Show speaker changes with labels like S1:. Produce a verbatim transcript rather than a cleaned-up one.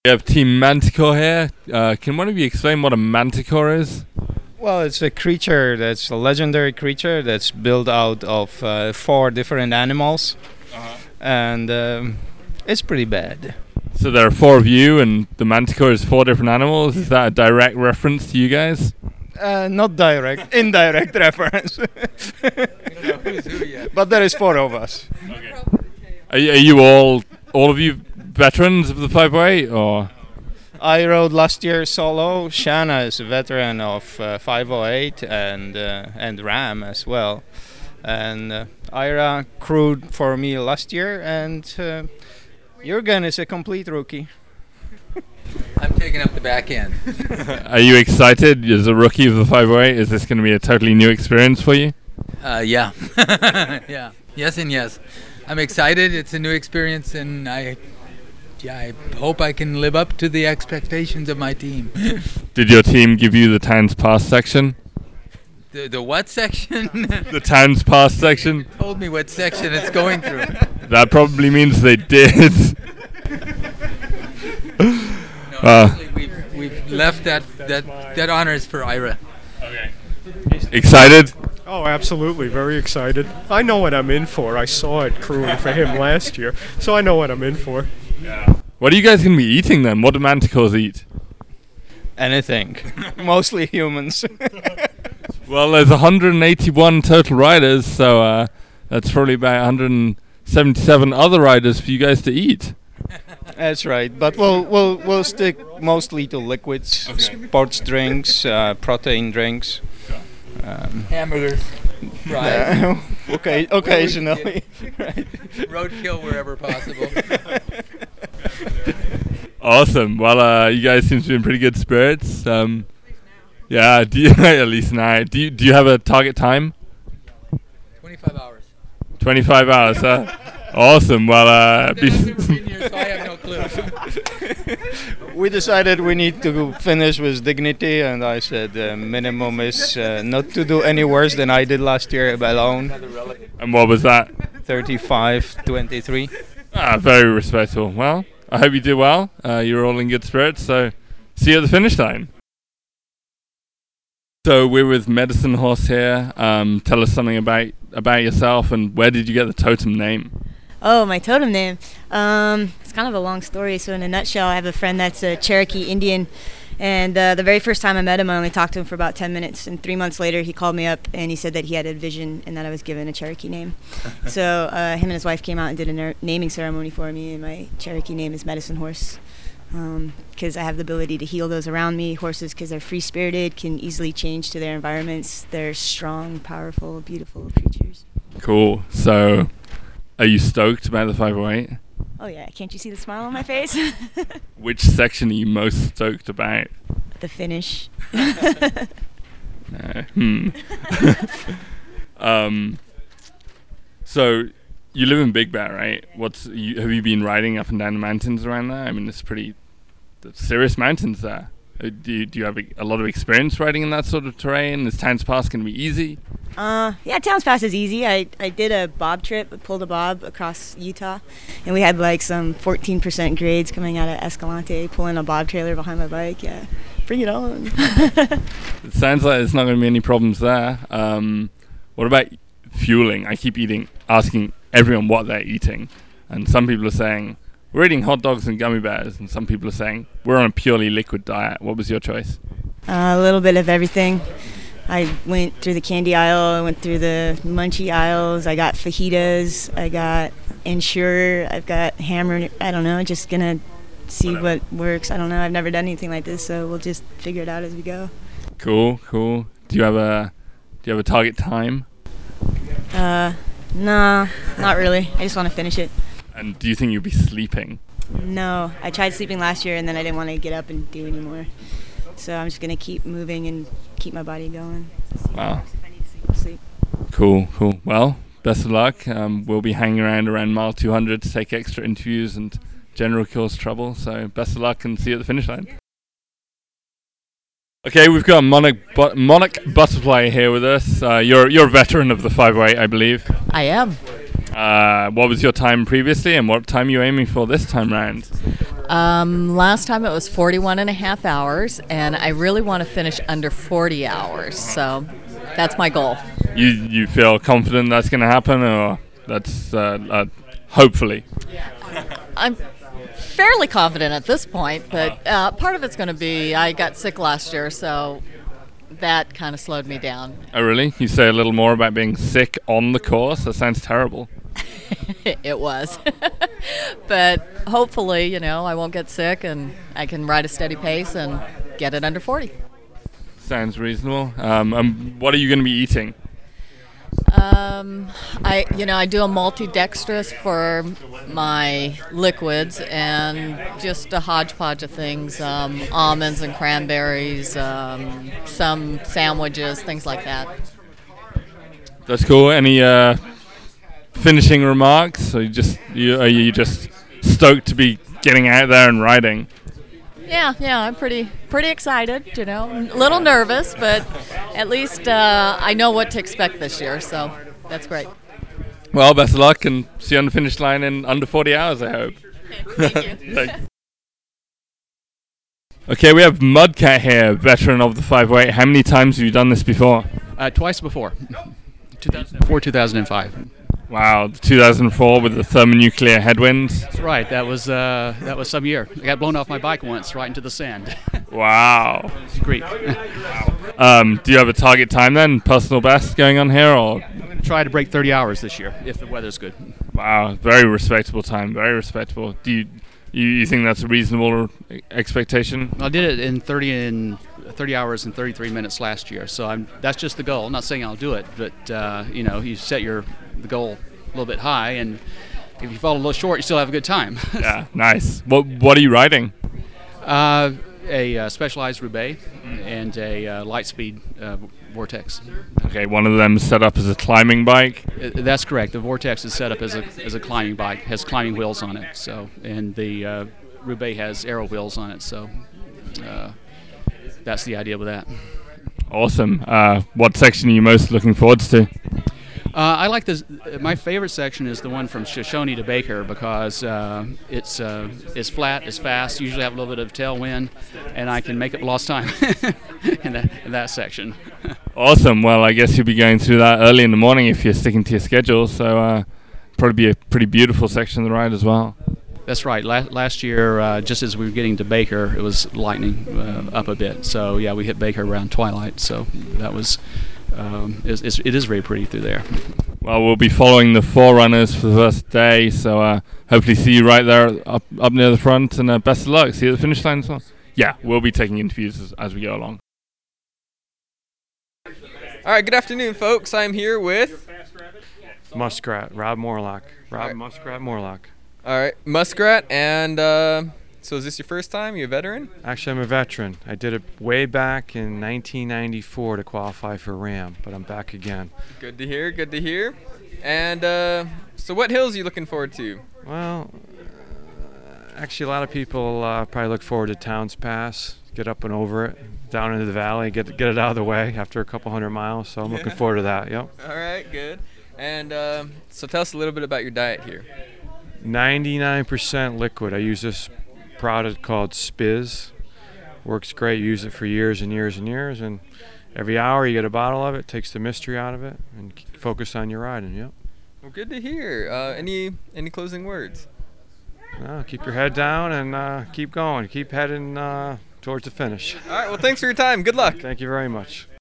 S1: We have Team Manticore here. Uh, can one of you explain what a Manticore is?
S2: Well, it's a creature that's a legendary creature that's built out of uh, four different animals, uh-huh. and um, it's pretty bad.
S1: So there are four of you, and the Manticore is four different animals. Is that a direct reference to you guys?
S2: Uh, not direct, indirect reference.
S3: We don't know who's who yet.
S2: But there is four of us.
S1: Okay. Are, you- are you all, all of you veterans of the five oh eight, or?
S2: I rode last year solo. Shanna is a veteran of uh, five oh eight and uh, and Ram as well. And uh, Ira crewed for me last year, and uh, Jürgen is a complete rookie.
S3: I'm taking up the back end.
S1: Are you excited as a rookie of the five oh eight? Is this going to be a totally new experience for you?
S3: Uh, yeah. yeah. Yes and yes. I'm excited. It's a new experience, and I, yeah, I hope I can live up to the expectations of my team.
S1: Did your team give you the Towns Pass section?
S3: The the what section?
S1: The Towns Pass section?
S3: Told me what section it's going through.
S1: That probably means they did.
S3: No,
S1: Uh,
S3: actually, we've, we've left that, that, that honors for Ira.
S1: Okay. Excited?
S4: Oh, absolutely. Very excited. I know what I'm in for. I saw it crewing for him last year, so I know what I'm in for.
S1: Yeah. What are you guys going to be eating then? What do manticores eat?
S2: Anything. Mostly humans.
S1: Well, there's one hundred eighty-one total riders, so uh, that's probably about one hundred seventy-seven other riders for you guys to eat.
S2: That's right, but we'll we'll we'll stick mostly to liquids,
S1: Okay.
S2: sports drinks, uh, protein drinks. Um,
S3: Hamburgers. Fries.
S2: uh, okay, occasionally. Right.
S3: Roadkill wherever possible.
S1: Awesome. Well, uh, you guys seem to be in pretty good spirits. Um, yeah, do you, at least now. Do you, do you have a target time?
S3: twenty-five hours.
S1: twenty-five hours, huh? Awesome. Well, uh,
S3: I've never been here, so I have no clue.
S2: We decided we need to finish with dignity, and I said uh, minimum is uh, not to do any worse than I did last year alone.
S1: and what was that?
S2: thirty-five twenty-three.
S1: Ah, very respectful. Well, I hope you did well. Uh, you're all in good spirits, so see you at the finish line. So we're with Medicine Horse here. Um, tell us something about about yourself, and where did you get the totem name?
S5: Oh, my totem name. Um, it's kind of a long story. So in a nutshell, I have a friend that's a Cherokee Indian. And uh, the very first time I met him, I only talked to him for about ten minutes. And three months later, he called me up and he said that he had a vision and that I was given a Cherokee name. So uh, him and his wife came out and did a ner- naming ceremony for me. And my Cherokee name is Medicine Horse. Because um, I have the ability to heal those around me. Horses, because they're free-spirited, can easily change to their environments. They're strong, powerful, beautiful creatures.
S1: Cool. So, are you stoked about the five oh eight?
S5: Oh yeah, can't you see the smile on my face?
S1: Which section are you most stoked about?
S5: The finish.
S1: Uh, hmm. um. So, you live in Big Bear, right? What's you, have you been riding up and down the mountains around there? I mean, it's pretty there's serious mountains there. Uh, do you, do you have a, a lot of experience riding in that sort of terrain? Is Towns Pass going to be easy?
S5: Uh, yeah, Towns Pass is easy. I, I did a bob trip, I pulled a bob across Utah, and we had like some fourteen percent grades coming out of Escalante, pulling a bob trailer behind my bike. Yeah, bring it on.
S1: It sounds like there's not going to be any problems there. Um, what about fueling? I keep eating, asking everyone what they're eating, and some people are saying we're eating hot dogs and gummy bears, and some people are saying we're on a purely liquid diet. What was your choice?
S5: Uh, a little bit of everything. I went through the candy aisle, I went through the munchie aisles, I got fajitas, I got Ensure, I've got Hammer, I don't know, just gonna see Whatever. What works. I don't know, I've never done anything like this, so we'll just figure it out as we go.
S1: Cool, cool. Do you have a do you have a target time?
S5: Uh, nah, not really. I just want to finish it.
S1: And do you think you'll be sleeping?
S5: No, I tried sleeping last year and then I didn't want to get up and do anymore. So I'm just gonna keep moving and keep my body going.
S1: Wow.
S5: If I need to sleep, I'll sleep.
S1: Cool, cool. Well, best of luck. Um, we'll be hanging around around mile two hundred to take extra interviews and general cause trouble. So best of luck and see you at the finish line. Okay, we've got Monarch, Bu- Monarch Butterfly here with us. Uh, you're you're a veteran of the five oh eight, I believe.
S6: I am.
S1: Uh, what was your time previously, and what time are you aiming for this time round?
S6: Um, last time it was forty-one and a half hours, and I really want to finish under forty hours. So that's my goal.
S1: You you feel confident that's going to happen, or that's uh, uh, hopefully?
S6: I'm fairly confident at this point, but uh, part of it's going to be I got sick last year, so that kind of slowed me down.
S1: Oh, really? You say a little more about being sick on the course? That sounds terrible.
S6: It was. But hopefully, you know, I won't get sick and I can ride a steady pace and get it under forty.
S1: Sounds reasonable. Um, um, what are you going to be eating?
S6: Um, I, you know, I do a multi-dextrose for my liquids and just a hodgepodge of things, um, almonds and cranberries, um, some sandwiches, things like that.
S1: That's cool. Any uh, finishing remarks? Or you just you, are you just stoked to be getting out there and riding?
S6: Yeah, yeah, I'm pretty pretty excited, you know. A little nervous, but at least uh, I know what to expect this year, so that's great.
S1: Well, best of luck and see you on the finish line in under forty hours, I hope.
S6: Thank you.
S1: Thanks. Okay, we have Mudcat here, veteran of the five oh eight. How many times have you done this before?
S7: Uh, twice before. two thousand four, two thousand five.
S1: Wow, two thousand four with the thermonuclear headwinds.
S7: That's right. That was uh, that was some year. I got blown off my bike once, right into the sand.
S1: Wow.
S7: It's great.
S1: Um, do you have a target time then, personal best going on here, or?
S7: I'm going to try to break thirty hours this year if the weather's good.
S1: Wow, very respectable time. Very respectable. Do you you, you think that's a reasonable expectation?
S7: I did it in thirty and thirty hours and thirty-three minutes last year. So I'm that's just the goal. I'm not saying I'll do it, but uh, you know, you set your the goal a little bit high, and if you fall a little short, you still have a good time.
S1: Yeah, nice. What what are you riding?
S7: Uh, a uh, Specialized Roubaix and a uh, Lightspeed uh, Vortex.
S1: Okay, one of them set up as a climbing bike.
S7: Uh, that's correct. The Vortex is set up as a as a climbing bike, has climbing wheels on it. So, and the uh, Roubaix has aero wheels on it. So, uh, that's the idea with that.
S1: Awesome. Uh, what section are you most looking forward to?
S7: Uh, I like this. My favorite section is the one from Shoshone to Baker because uh, it's uh, it's flat, it's fast. Usually have a little bit of tailwind, and I can make up lost time in, that, in that section.
S1: Awesome. Well, I guess you'll be going through that early in the morning if you're sticking to your schedule. So uh, probably be a pretty beautiful section of the ride as well.
S7: That's right. La- last year, uh, just as we were getting to Baker, it was lightening uh, up a bit. So yeah, we hit Baker around twilight. So that was. Um, it's, it's, it is very pretty through there.
S1: Well, we'll be following the forerunners for the first day, so uh, hopefully see you right there up up near the front, and uh, best of luck. See you at the finish line as well. Yeah, we'll be taking interviews as, as we go along.
S8: All right, good afternoon, folks. I'm here with
S4: Muskrat, Rob Morlock. Rob
S8: right.
S4: Muskrat Morlock.
S8: all right Muskrat, and uh, so is this your first time? You a veteran?
S4: Actually, I'm a veteran. I did it way back in nineteen ninety-four to qualify for RAM, but I'm back again.
S8: Good to hear. Good to hear. And uh, so, what hills are you looking forward to?
S4: Well, uh, actually, a lot of people uh, probably look forward to Towns Pass. Get up and over it, down into the valley, get get it out of the way after a couple hundred miles. So I'm
S8: Yeah.
S4: looking forward to that. Yep.
S8: All right, good. And uh, so, tell us a little bit about your diet here.
S4: ninety-nine percent liquid. I use this product called Spiz. Works great. Use it for years and years and years, and every hour you get a bottle of it. Takes the mystery out of it, and k- focus on your riding. Yep.
S8: Well, good to hear. Uh, any any closing words?
S4: No, keep your head down and uh, keep going. Keep heading uh, towards the finish.
S8: All right. Well, thanks for your time. Good luck.
S4: Thank you very much.